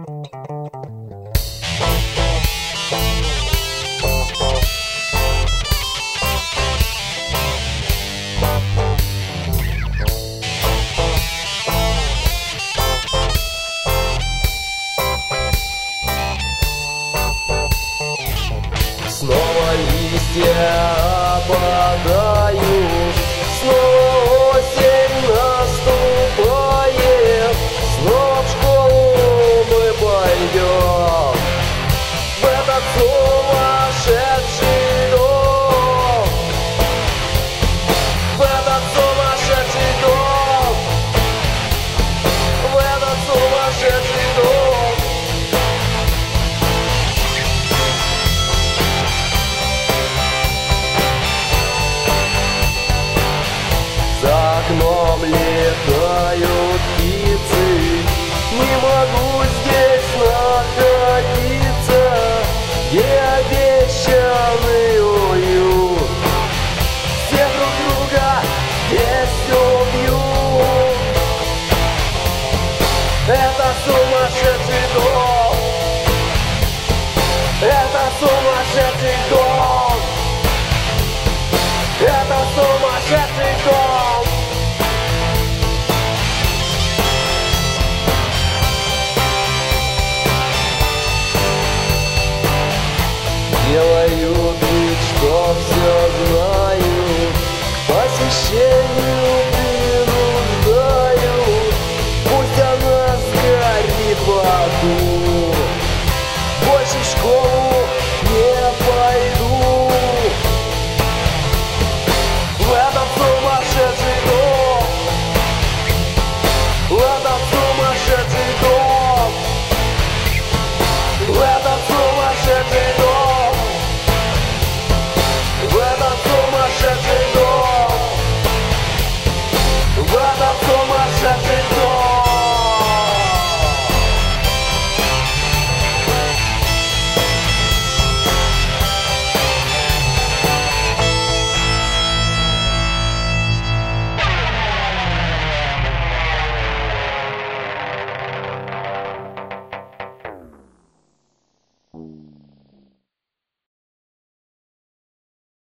Снова листья опадают, снова осень наступает, снова в школу мы пойдем в этот сумасшедший дом, в этот сумасшедший дом, в этот сумасшедший дом. За окном летают птицы, не могу здесь находиться, где обещанный уют. Все друг друга здесь убьют. Это сумасшедший дом, это сумасшедший дом, это сумасшедший дом. Делают вид, что все знают, к посещению принуждают. Пусть она сгорит в аду.